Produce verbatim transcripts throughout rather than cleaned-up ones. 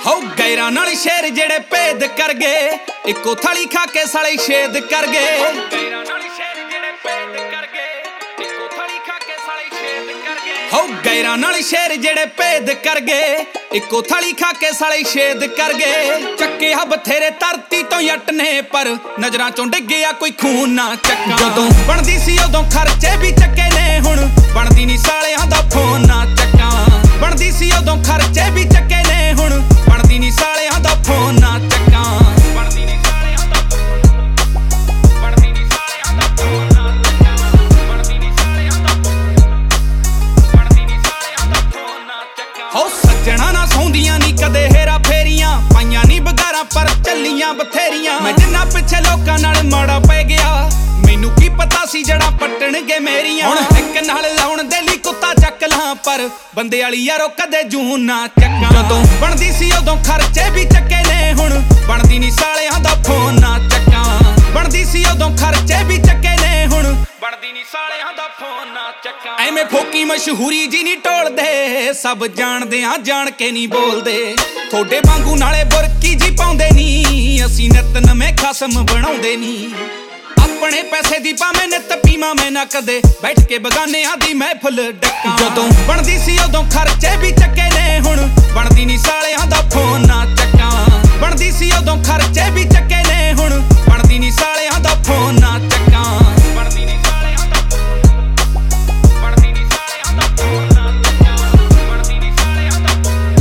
ਹੋ ਗੈਰਾਂ ਨਾਲ ਸ਼ੇਰ ਜਿਹੜੇ ਭੇਦ ਕਰ ਗਏ, ਇੱਕੋ ਥਾਲੀ ਖਾ ਕੇ ਸਾਲੇ ਛੇਦ ਕਰ ਗਏ। ਗੈਰਾਂ ਨਾਲ ਸ਼ੇਰ ਜਿਹੜੇ ਭੇਦ ਕਰ ਗਏ, ਇੱਕੋ ਥਾਲੀ ਖਾ ਕੇ ਸਾਲੇ ਛੇਦ ਕਰ ਗਏ। ਹੋ ਗੈਰਾਂ ਨਾਲ ਸ਼ੇਰ ਜਿਹੜੇ ਭੇਦ ਕਰ ਗਏ, ਇੱਕੋ ਥਾਲੀ ਖਾ ਕੇ ਸਾਲੇ ਛੇਦ ਕਰ ਗਏ। ਚੱਕੇ ਆ ਬਥੇਰੇ ਧਰਤੀ ਤੋਂ ਜੱਟ ਨੇ, ਪਰ ਨਜ਼ਰਾਂ ਚੋਂ ਡਿੱਗਿਆ ਕੋਈ ਖੂਨ ਨਾ ਚੱਕਾ। ਜਦੋਂ ਬਣਦੀ ਸੀ ਉਦੋਂ ਖਰਚੇ ਵੀ ਚੱਕੇ ਨੇ, ਹੁਣ ਬਣਦੀ ਨਹੀਂ ਸਾਲਿਆਂ ਦਾ ਫੋਨ ਨਾ ਚੱਕਾਂ। ਬਣਦੀ ਸੀ ਉਦੋਂ ਖਰਚੇ ਵੀ ਚੱਕੇ ਨੇ, ਹੁਣ ਬਣਦੀ ਨਹੀਂ ਸਾਲਿਆਂ ਦਾ ਫੋਨ ਨਾ ਚੱਕਾਂ। ਬਣਦੀ ਨਹੀਂ ਸਾਲਿਆਂ ਦਾ ਬਣਦੀ ਨਹੀਂ ਸਾਲਿਆਂ ਦਾ ਫੋਨ ਨਾ ਚੱਕਾਂ। ਬਣਦੀ ਨਹੀਂ ਸਾਲਿਆਂ ਦਾ ਬਣਦੀ ਨਹੀਂ ਸਾਲਿਆਂ ਦਾ ਫੋਨ ਨਾ ਚੱਕਾਂ। ਹੋ ਸੱਜਣਾ ਨਾ ਸੌਂਦੀਆਂ ਨਹੀਂ ਕਦੇ ਹੇਰਾ ਫੇਰੀਆਂ, ਪਾਈਆਂ ਨਹੀਂ ਬਗਾਰਾਂ ਪਰ ਚੱਲੀਆਂ ਬਥੇਰੀਆਂ। ਮੈਂ ਜਿੰਨਾ ਪਿੱਛੇ ਲੋਕਾਂ ਨਾਲ ਮਾੜਾ ਪੈ ਗਿਆ, ਮੈਨੂੰ ਕੀ ਪਤਾ ਸੀ ਜੜਾ ਪੱਟਣਗੇ ਮੇਰੀਆਂ। ਹੁਣ ਇੱਕ ਨਾਲ ਲਾਉਣ ਦੇ ਲਈ ਕੁੱਤਾ ਚੱਕ ਲਾਂ, ਪਰ ਬੰਦੇ ਵਾਲੀ ਯਾਰੋ ਕਦੇ ਜੂਨ ਨਾ ਚੱਕਾਂ। ਜਦੋਂ ਬਣਦੀ ਸੀ ਉਦੋਂ ਖਰਚੇ ਵੀ ਚੱਕੇ ਨੇ, ਹੁਣ ਬਣਦੀ ਨਹੀਂ ਸਾਲਿਆਂ ਦਾ ਫੋਨ ਨਾ ਚੱਕਾਂ। ਬਣਦੀ ਸੀ ਉਦੋਂ ਖਰਚੇ ਵੀ ਚੱਕੇ ਨੇ, ਹੁਣ ਬਣਦੀ ਨਹੀਂ ਸਾਲਿਆਂ ਦਾ ਫੋਨ ਨਾ ਚੱਕਾਂ। ਐਵੇਂ ਫੋਕੀ ਮਸ਼ਹੂਰੀ ਜੀ ਨਹੀਂ ਟੋਲਦੇ, ਸਭ ਜਾਣਦੇ ਆ ਜਾਣ ਕੇ ਨਹੀਂ ਬੋਲਦੇ। ਥੋੜੇ ਵਾਂਗੂ ਨਾਲੇ ਬੁਰਕੀ ਜੀ ਪਾਉਂਦੇ ਨਹੀਂ, ਅਸੀਂ ਨਿੱਤ ਨਵੇਂ ਖਸਮ ਬਣਾਉਂਦੇ ਨਹੀਂ। ਆਪਣੇ ਪੈਸੇ ਦੀ ਭਾਵੇਂ ਨਿੱਤ ਪੀਵਾਂ ਮੈਂ ਨਾ ਕਦੇ, ਬੈਠ ਕੇ ਬਗਾਨਿਆਂ ਦੀ ਮਹਿਫਲ ਡੱਕਾਂ। ਜਦੋਂ ਬਣਦੀ ਸੀ ਉਦੋਂ ਖਰਚੇ ਵੀ ਚੱਕੇ ਨੇ, ਹੁਣ ਬਣਦੀ ਨਹੀਂ ਸਾਲਿਆਂ ਦਾ ਫੋਨ ਨਾ ਚੱਕਾਂ। ਬਣਦੀ ਸੀ ਉਦੋਂ ਖਰਚੇ ਵੀ ਚੱਕੇ ਨੇ, ਹੁਣ ਬਣਦੀ ਨਹੀਂ ਸਾਲਿਆਂ ਦਾ ਫੋਨ ਨਾ ਚੱਕਾਂ। ਬਣਦੀ ਨਹੀਂ ਸਾਲਿਆਂ ਦਾ ਬਣਦੀ ਨਹੀਂ ਸਾਲਿਆਂ ਦਾ ਫੋਨ ਨਾ ਚੱਕਾਂ। ਬਣਦੀ ਨਹੀਂ ਸਾਲਿਆਂ ਦਾ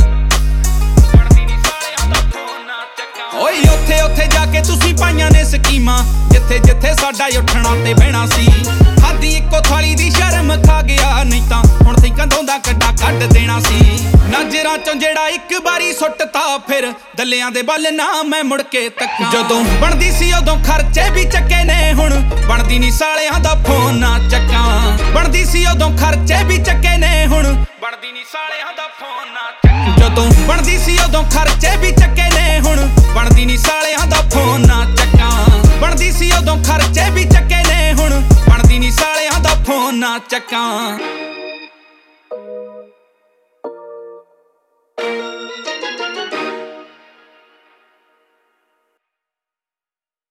ਬਣਦੀ ਨਹੀਂ ਸਾਲਿਆਂ ਦਾ ਫੋਨ ਨਾ ਚੱਕਾਂ। ਓਏ ਉੱਥੇ ਉੱਥੇ ਜਾ ਕੇ ਤੁਸੀਂ ਪਾਈਆਂ ਨੇ ਸਕੀਮਾਂ, ਜਿੱਥੇ ਜਿੱਥੇ ਸਾਡਾ ਉੱਠਣਾ ਤੇ ਬਹਿਣਾ ਸੀ। ਖਾਦੀ ਇੱਕੋ ਥਾਲੀ ਦੀ ਸ਼ਰਮ ਖਾ ਗਿਆ, ਨਹੀਂ ਤਾਂ ਹੁਣ ਤੀ ਕੰਧੋਂ ਦਾ ਕੱਡਾ ਕੱਢ ਦੇਣਾ ਸੀ। ਨਜ਼ਰਾਂ ਚੋਂ ਜਿਹੜਾ ਇੱਕ ਵਾਰੀ ਸੁੱਟਤਾ, ਫਿਰ ਦੱਲਿਆਂ ਦੇ ਵੱਲ ਨਾ ਮੈਂ ਮੁੜ ਕੇ ਤੱਕਾਂ। ਜਦੋਂ ਬਣਦੀ ਸੀ ਉਦੋਂ ਖਰਚੇ ਵੀ ਚੱਕੇ ਨੇ, ਹੁਣ ਬਣਦੀ ਨਹੀਂ ਸਾਲਿਆਂ ਦਾ ਫੋਨ ਨਾ ਚੱਕਾਂ। ਬਣਦੀ ਸੀ ਉਦੋਂ ਖਰਚੇ ਵੀ ਚੱਕੇ ਨੇ, ਹੁਣ ਬਣਦੀ ਨਹੀਂ ਸਾਲਿਆਂ ਦਾ ਫੋਨ ਨਾ ਚੱਕਾਂ। ਜਦੋਂ ਬਣਦੀ ਸੀ ਉਦੋਂ ਖਰਚੇ ਵੀ ਚੱਕੇ ਨੇ, ਹੁਣ ਬਣਦੀ ਨਹੀਂ ਸਾਲਿਆਂ ਦਾ ਫੋਨ ਨਾ ਚੱਕਾਂ। ਬਣਦੀ ਸੀ ਉਦੋਂ ਖਰਚੇ ਵੀ ਚੱਕੇ ਨੇ, ਹੁਣ ਬਣਦੀ ਨਹੀਂ ਸਾਲਿਆਂ ਦਾ ਫੋਨ ਨਾ ਚੱਕਾਂ।